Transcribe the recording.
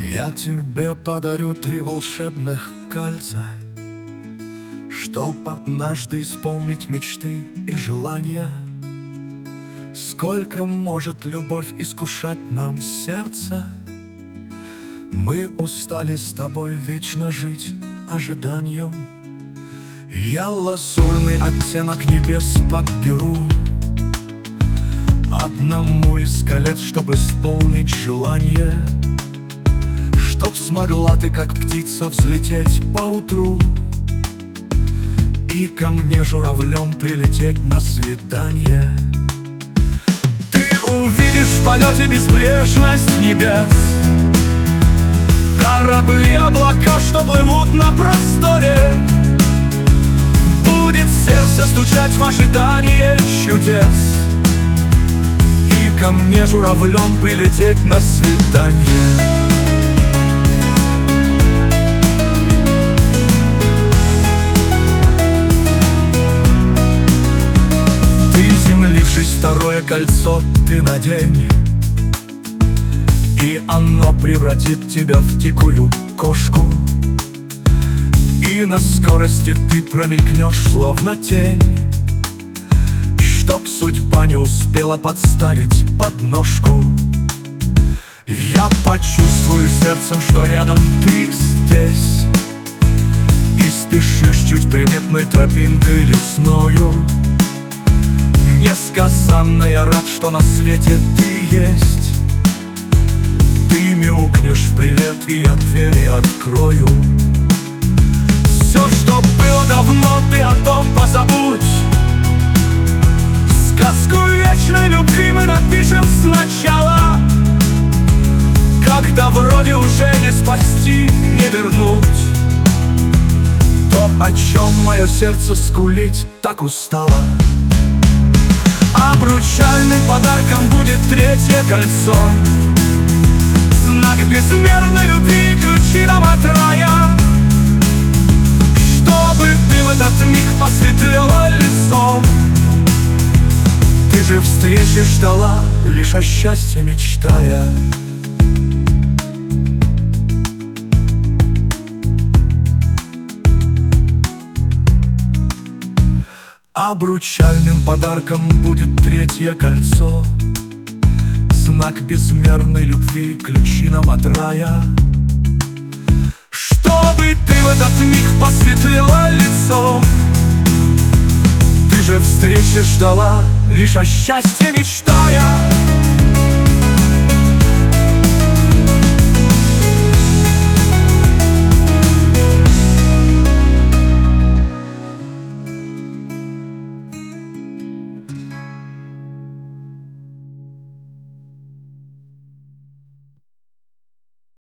Я тебе подарю 3 волшебных кольца, чтоб однажды исполнить мечты и желания. Сколько может любовь искушать нам сердце, мы устали с тобой вечно жить ожиданием. Я лазурный оттенок небес подберу одному из колец, чтобы исполнить желание. Чтоб смогла ты, как птица, взлететь поутру и ко мне журавлем прилететь на свидание. Ты увидишь в полете безбрежность небес, корабли, облака, что плывут на просторе. Будет сердце стучать в ожидании чудес и ко мне журавлем прилететь на свидание. Второе кольцо ты надень, и оно превратит тебя в дикую кошку. И на скорости ты промелькнешь, словно тень, чтоб судьба не успела подставить подножку. Я почувствую сердцем, что рядом ты здесь, и спешишь чуть приметной тропинкой лесною. Несказанно я рад, что на свете ты есть. Ты мяукнешь привет, и я двери открою. Все, что было давно, ты о том позабудь. Сказку вечной любви мы напишем сначала, когда вроде уже не спасти, не вернуть то, о чем мое сердце скулить так устало. Обручальным подарком будет 3-е кольцо, знак безмерной любви, ключи нам от рая. Чтобы ты в этот миг посветлела лицом, ты же встречи ждала, лишь о счастье мечтая. Обручальным подарком будет 3-е кольцо, знак безмерной любви, ключи нам от рая. Чтобы ты в этот миг посветлела лицом, ты же встречи ждала, лишь о счастье мечтая.